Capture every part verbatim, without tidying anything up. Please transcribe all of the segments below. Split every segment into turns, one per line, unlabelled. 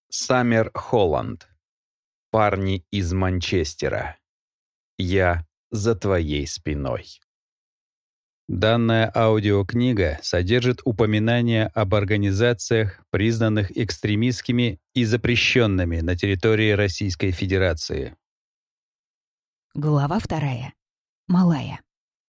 Саммер Холланд. Парни из Манчестера. Я за твоей спиной. Данная аудиокнига содержит упоминания об организациях, признанных экстремистскими и запрещенными на территории Российской Федерации.
Глава вторая. Малая.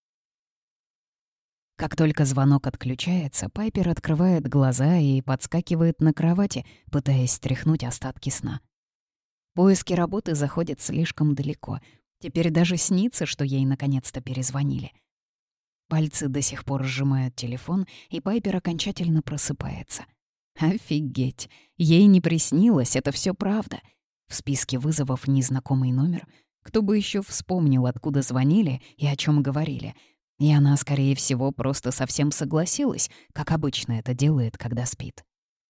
Как только звонок отключается, Пайпер открывает глаза и подскакивает на кровати, пытаясь стряхнуть остатки сна. Поиски работы заходят слишком далеко. Теперь даже снится, что ей наконец-то перезвонили. Пальцы до сих пор сжимают телефон, и Пайпер окончательно просыпается. Офигеть! Ей не приснилось, это все правда. В списке вызовов незнакомый номер. Кто бы еще вспомнил, откуда звонили и о чем говорили. И она, скорее всего, просто совсем согласилась, как обычно это делает, когда спит.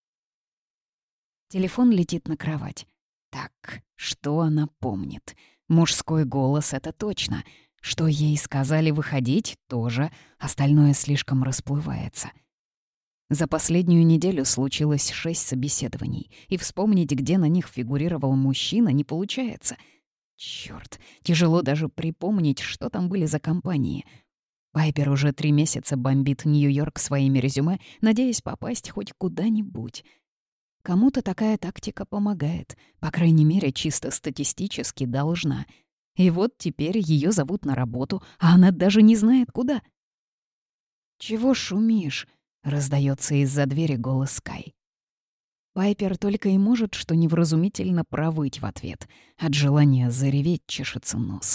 Телефон летит на кровать. Так, что она помнит? Мужской голос — это точно. Что ей сказали выходить — тоже. Остальное слишком расплывается. За последнюю неделю случилось шесть собеседований, и вспомнить, где на них фигурировал мужчина, не получается. Чёрт, тяжело даже припомнить, что там были за компании. Пайпер уже три месяца бомбит Нью-Йорк своими резюме, надеясь попасть хоть куда-нибудь. Кому-то такая тактика помогает, по крайней мере, чисто статистически должна. И вот теперь ее зовут на работу, а она даже не знает, куда. «Чего шумишь?» — раздается из-за двери голос Скай. Пайпер только и может что невразумительно провыть в ответ. От желания зареветь чешется нос.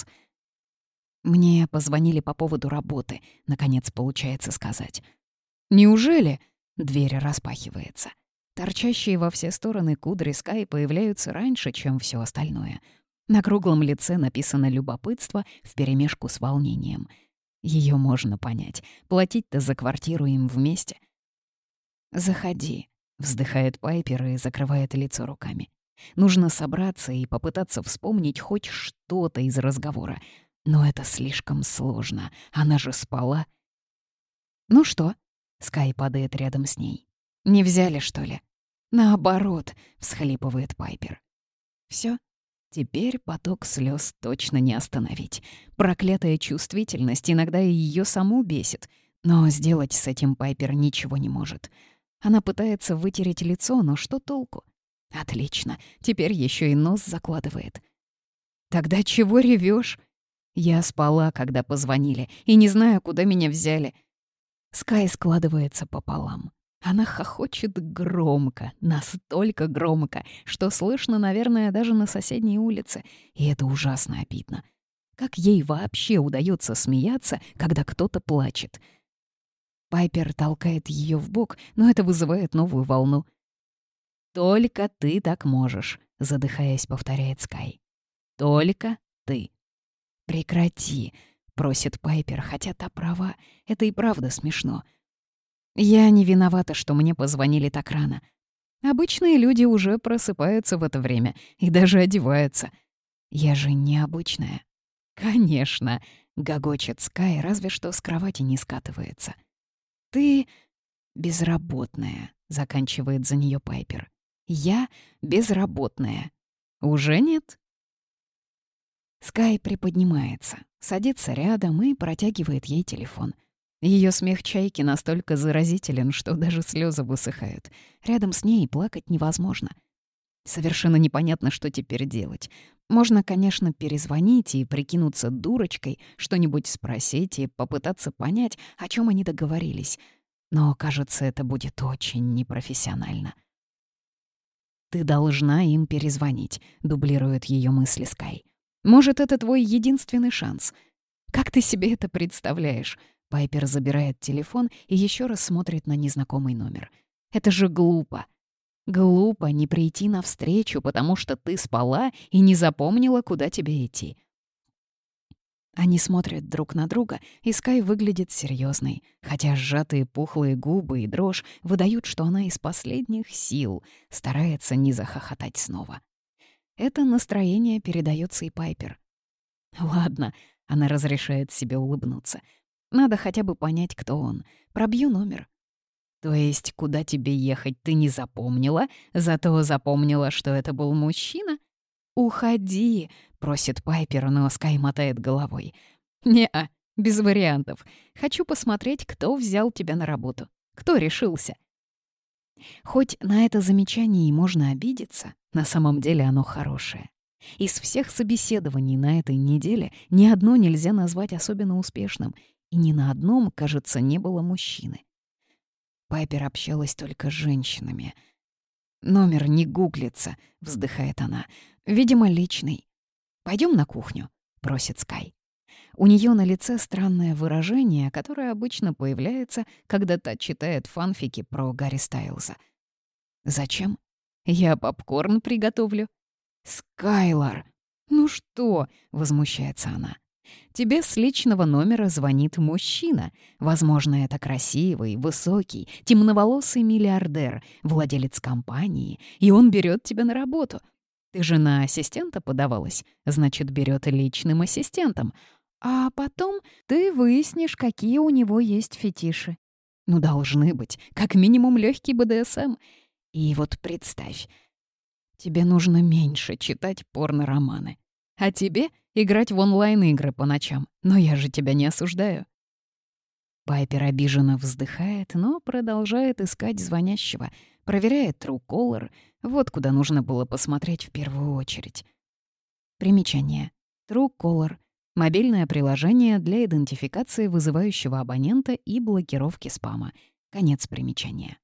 «Мне позвонили по поводу работы», — наконец получается сказать. «Неужели?» — дверь распахивается. Торчащие во все стороны кудри Скай появляются раньше, чем все остальное. На круглом лице написано любопытство вперемешку с волнением. Ее можно понять. Платить-то за квартиру им вместе. «Заходи», — вздыхает Пайпер и закрывает лицо руками. Нужно собраться и попытаться вспомнить хоть что-то из разговора. Но это слишком сложно. Она же спала. «Ну что?» — Скай падает рядом с ней. «Не взяли, что ли?» «Наоборот», — всхлипывает Пайпер. Все. Теперь поток слез точно не остановить. Проклятая чувствительность иногда и ее саму бесит. Но сделать с этим Пайпер ничего не может. Она пытается вытереть лицо, но что толку? Отлично, теперь еще и нос закладывает. «Тогда чего ревешь? Я спала, когда позвонили, и не знаю, куда меня взяли». Скай складывается пополам. Она хохочет громко, настолько громко, что слышно, наверное, даже на соседней улице, и это ужасно обидно. Как ей вообще удается смеяться, когда кто-то плачет? Пайпер толкает ее в бок, но это вызывает новую волну. «Только ты так можешь», — задыхаясь, повторяет Скай. «Только ты». «Прекрати», — просит Пайпер, хотя та права, это и правда смешно. Я не виновата, что мне позвонили так рано. Обычные люди уже просыпаются в это время и даже одеваются. Я же необычная. Конечно, гогочет Скай, разве что с кровати не скатывается. Ты безработная, заканчивает за нее Пайпер. Я безработная. Уже нет? Скай приподнимается, садится рядом и протягивает ей телефон. Ее смех чайки настолько заразителен, что даже слезы высыхают. Рядом с ней плакать невозможно. Совершенно непонятно, что теперь делать. Можно, конечно, перезвонить и прикинуться дурочкой, что-нибудь спросить и попытаться понять, о чем они договорились. Но, кажется, это будет очень непрофессионально. «Ты должна им перезвонить», — дублирует ее мысли Скай. «Может, это твой единственный шанс? Как ты себе это представляешь?» Пайпер забирает телефон и еще раз смотрит на незнакомый номер. «Это же глупо. Глупо не прийти навстречу, потому что ты спала и не запомнила, куда тебе идти». Они смотрят друг на друга, и Скай выглядит серьезной, хотя сжатые пухлые губы и дрожь выдают, что она из последних сил старается не захохотать снова. Это настроение передается и Пайпер. «Ладно», — она разрешает себе улыбнуться. «Надо хотя бы понять, кто он. Пробью номер». То есть, куда тебе ехать, ты не запомнила, зато запомнила, что это был мужчина? «Уходи», — просит Пайпер, но Скай мотает головой. «Не-а, без вариантов. Хочу посмотреть, кто взял тебя на работу. Кто решился?» Хоть на это замечание и можно обидеться, на самом деле оно хорошее. Из всех собеседований на этой неделе ни одно нельзя назвать особенно успешным, и ни на одном, кажется, не было мужчины. Пайпер общалась только с женщинами. «Номер не гуглится», — вздыхает она. «Видимо, личный». «Пойдем на кухню», — просит Скай. У нее на лице странное выражение, которое обычно появляется, когда та читает фанфики про Гарри Стайлза. «Зачем? Я попкорн приготовлю». «Скайлор!» «Ну что?» — возмущается она. «Тебе с личного номера звонит мужчина. Возможно, это красивый, высокий, темноволосый миллиардер, владелец компании, и он берет тебя на работу. Ты же на ассистента подавалась, значит, берет личным ассистентом. А потом ты выяснишь, какие у него есть фетиши. Ну, должны быть, как минимум легкий бэ дэ эс эм. И вот представь, тебе нужно меньше читать порно-романы. А тебе играть в онлайн-игры по ночам. Но я же тебя не осуждаю». Пайпер обиженно вздыхает, но продолжает искать звонящего, проверяет Truecaller, вот куда нужно было посмотреть в первую очередь. Примечание. Truecaller — мобильное приложение для идентификации вызывающего абонента и блокировки спама. Конец примечания.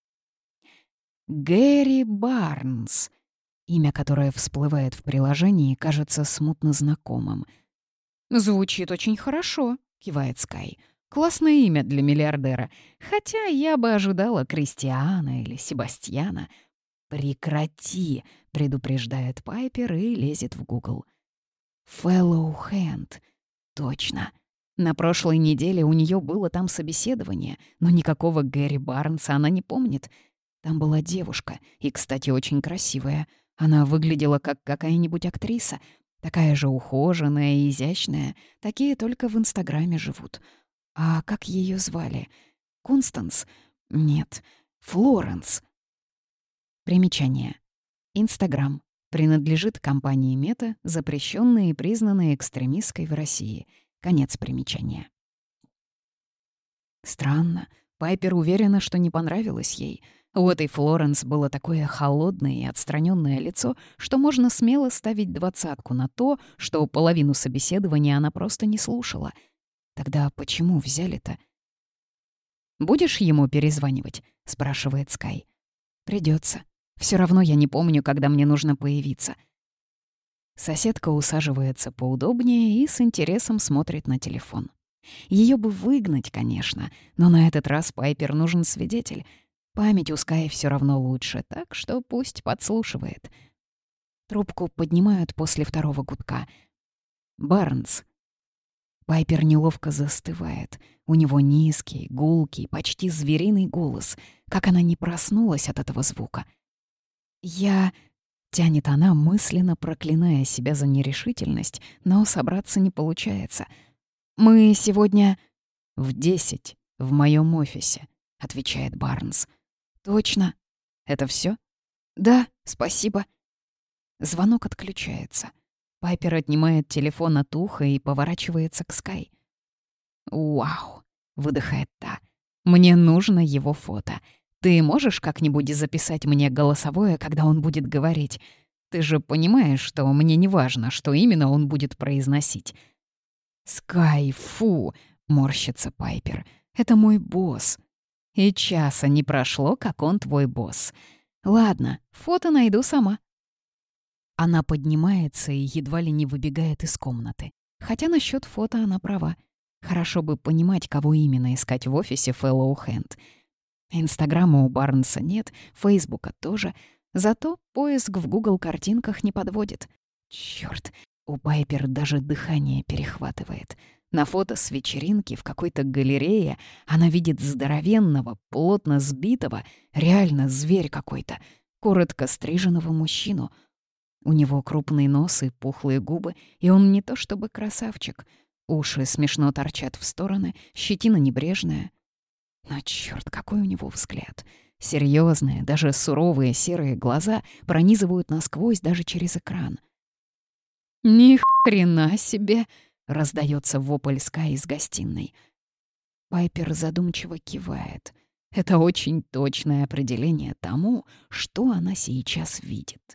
Гэри Барнс. Имя, которое всплывает в приложении, кажется смутно знакомым. «Звучит очень хорошо», — кивает Скай. «Классное имя для миллиардера. Хотя я бы ожидала Кристиана или Себастьяна». «Прекрати», — предупреждает Пайпер и лезет в Google. «Fellow Hand». Точно. На прошлой неделе у нее было там собеседование, но никакого Гэри Барнса она не помнит. Там была девушка, и, кстати, очень красивая. Она выглядела как какая-нибудь актриса. Такая же ухоженная и изящная. Такие только в Инстаграме живут. А как ее звали? Констанс? Нет. Флоренс. Примечание. Инстаграм. Принадлежит компании Мета, запрещенной и признанной экстремистской в России. Конец примечания. Странно. Пайпер уверена, что не понравилось ей. У этой Флоренс было такое холодное и отстраненное лицо, что можно смело ставить двадцатку на то, что половину собеседования она просто не слушала. Тогда почему взяли-то? «Будешь ему перезванивать?» — спрашивает Скай. «Придется. Все равно я не помню, когда мне нужно появиться». Соседка усаживается поудобнее и с интересом смотрит на телефон. Ее бы выгнать, конечно, но на этот раз Пайпер нужен свидетель. Память у Скай все равно лучше, так что пусть подслушивает. Трубку поднимают после второго гудка. «Барнс». Пайпер неловко застывает. У него низкий, гулкий, почти звериный голос. Как она не проснулась от этого звука. «Я...» — тянет она, мысленно проклиная себя за нерешительность, но собраться не получается. «Мы сегодня...» «В десять, в моем офисе», — отвечает Барнс. «Точно. Это все? «Да, спасибо». Звонок отключается. Пайпер отнимает телефон от уха и поворачивается к Скай. «Вау!» — выдыхает та. «Мне нужно его фото. Ты можешь как-нибудь записать мне голосовое, когда он будет говорить? Ты же понимаешь, что мне не важно, что именно он будет произносить». «Скай, фу!» — морщится Пайпер. «Это мой босс». «И часа не прошло, как он твой босс. Ладно, фото найду сама». Она поднимается и едва ли не выбегает из комнаты. Хотя насчет фото она права. Хорошо бы понимать, кого именно искать в офисе Fellow Hand. Инстаграма у Барнса нет, Фейсбука тоже. Зато поиск в Google картинках не подводит. Чёрт, у Пайпер даже дыхание перехватывает. На фото с вечеринки в какой-то галерее она видит здоровенного, плотно сбитого, реально зверь какой-то, коротко стриженного мужчину. У него крупный нос и пухлые губы, и он не то чтобы красавчик. Уши смешно торчат в стороны, щетина небрежная. Но чёрт, какой у него взгляд! Серьезные, даже суровые серые глаза пронизывают насквозь даже через экран. «Ни хрена себе!» — раздается вопль Скай из гостиной. Пайпер задумчиво кивает. Это очень точное определение тому, что она сейчас видит.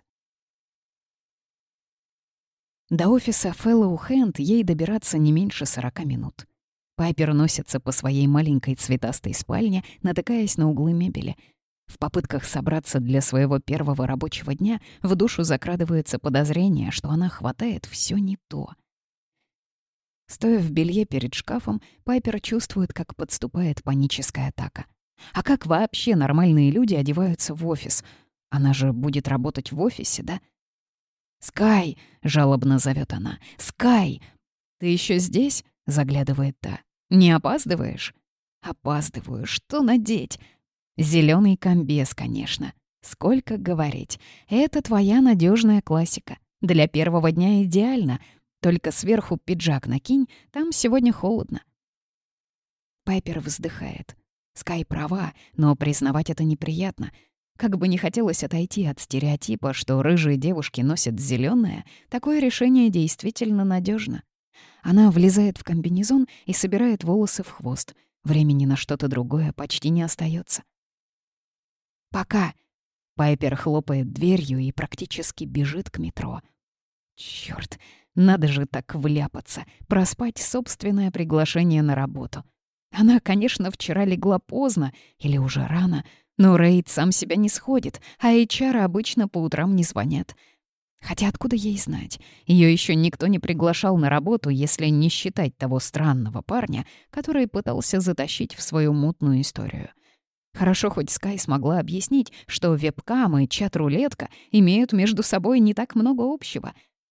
До офиса Fellow Hand ей добираться не меньше сорока минут. Пайпер носится по своей маленькой цветастой спальне, натыкаясь на углы мебели. В попытках собраться для своего первого рабочего дня в душу закрадывается подозрение, что она хватает все не то. Стоя в белье перед шкафом, Пайпер чувствует, как подступает паническая атака. А как вообще нормальные люди одеваются в офис? Она же будет работать в офисе, да? «Скай!» — жалобно зовет она. «Скай! Ты еще здесь?» — заглядывает та. «Не опаздываешь?» «Опаздываю. Что надеть?» Зеленый комбез, конечно. Сколько говорить. Это твоя надежная классика. Для первого дня идеально. Только сверху пиджак накинь, там сегодня холодно. Пайпер вздыхает. Скай права, но признавать это неприятно. Как бы не хотелось отойти от стереотипа, что рыжие девушки носят зеленое, такое решение действительно надежно. Она влезает в комбинезон и собирает волосы в хвост. Времени на что-то другое почти не остается. «Пока!» Пайпер хлопает дверью и практически бежит к метро. Чёрт, надо же так вляпаться, проспать собственное приглашение на работу. Она, конечно, вчера легла поздно или уже рано, но Рейд сам себя не сходит, а эйч ар обычно по утрам не звонят. Хотя откуда ей знать? Ее еще никто не приглашал на работу, если не считать того странного парня, который пытался затащить в свою мутную историю. Хорошо, хоть Скай смогла объяснить, что вебкам и чат-рулетка имеют между собой не так много общего.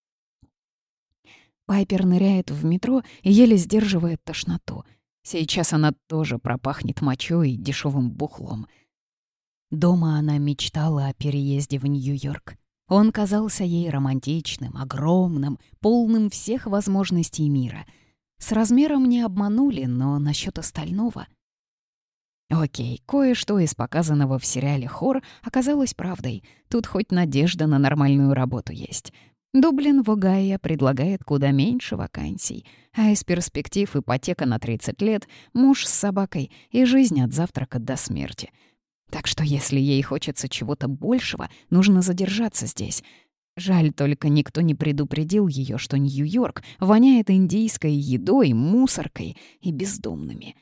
Пайпер ныряет в метро и еле сдерживает тошноту. Сейчас она тоже пропахнет мочой и дешевым бухлом. Дома она мечтала о переезде в Нью-Йорк. Он казался ей романтичным, огромным, полным всех возможностей мира. С размером не обманули, но насчет остального... Окей, кое-что из показанного в сериале «Хор» оказалось правдой. Тут хоть надежда на нормальную работу есть. Дублин в Огайо предлагает куда меньше вакансий, а из перспектив ипотека на тридцать лет, муж с собакой и жизнь от завтрака до смерти. Так что если ей хочется чего-то большего, нужно задержаться здесь. Жаль, только никто не предупредил ее, что Нью-Йорк воняет индийской едой, мусоркой и бездомными.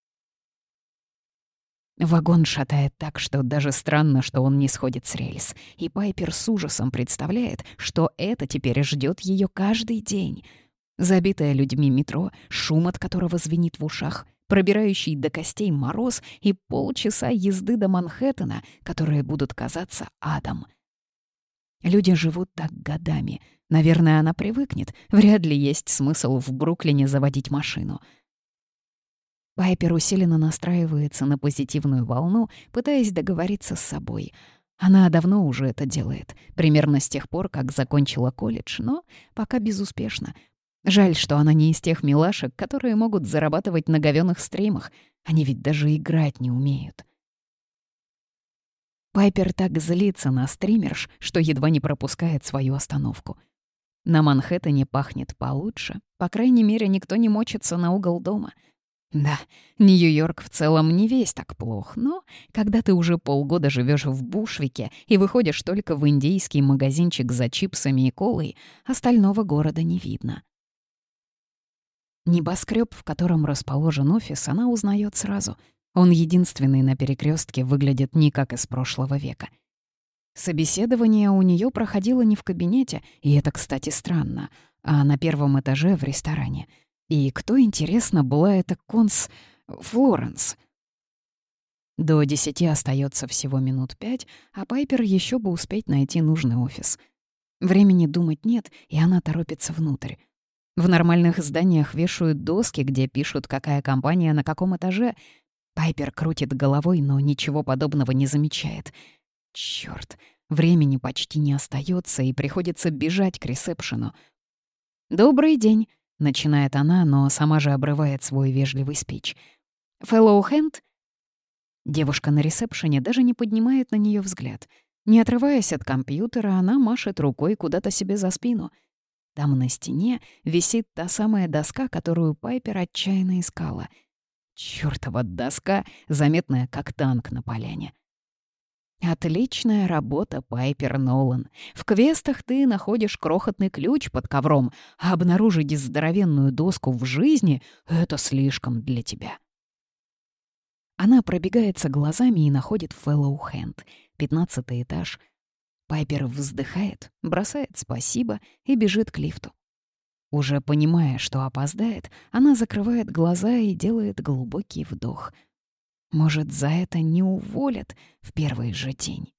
Вагон шатает так, что даже странно, что он не сходит с рельс, и Пайпер с ужасом представляет, что это теперь ждет ее каждый день. Забитое людьми метро, шум от которого звенит в ушах, пробирающий до костей мороз и полчаса езды до Манхэттена, которые будут казаться адом. Люди живут так годами. Наверное, она привыкнет. Вряд ли есть смысл в Бруклине заводить машину. Пайпер усиленно настраивается на позитивную волну, пытаясь договориться с собой. Она давно уже это делает, примерно с тех пор, как закончила колледж, но пока безуспешно. Жаль, что она не из тех милашек, которые могут зарабатывать на говёных стримах. Они ведь даже играть не умеют. Пайпер так злится на стримерш, что едва не пропускает свою остановку. На Манхэттене пахнет получше. По крайней мере, никто не мочится на угол дома. Да, Нью-Йорк в целом не весь так плох, но когда ты уже полгода живешь в Бушвике и выходишь только в индийский магазинчик за чипсами и колой, остального города не видно. Небоскреб, в котором расположен офис, она узнает сразу. Он единственный на перекрестке, выглядит не как из прошлого века. Собеседование у нее проходило не в кабинете, и это, кстати, странно, а на первом этаже в ресторане. И кто, интересно, была эта Конс Флоренс? До десяти остается всего минут пять, а Пайпер еще бы успеть найти нужный офис. Времени думать нет, и она торопится внутрь. В нормальных зданиях вешают доски, где пишут, какая компания на каком этаже. Пайпер крутит головой, но ничего подобного не замечает. Чёрт, времени почти не остается, и приходится бежать к ресепшену. «Добрый день», — начинает она, но сама же обрывает свой вежливый спич. «Fellow Hand?» Девушка на ресепшене даже не поднимает на нее взгляд. Не отрываясь от компьютера, она машет рукой куда-то себе за спину. Там на стене висит та самая доска, которую Пайпер отчаянно искала. Чёртова доска, заметная как танк на поляне. Отличная работа, Пайпер Нолан. В квестах ты находишь крохотный ключ под ковром, а обнаружить здоровенную доску в жизни — это слишком для тебя. Она пробегается глазами и находит Фэллоу Хэнд, пятнадцатый этаж. Пайпер вздыхает, бросает спасибо и бежит к лифту. Уже понимая, что опоздает, она закрывает глаза и делает глубокий вдох. Может, за это не уволят в первый же день.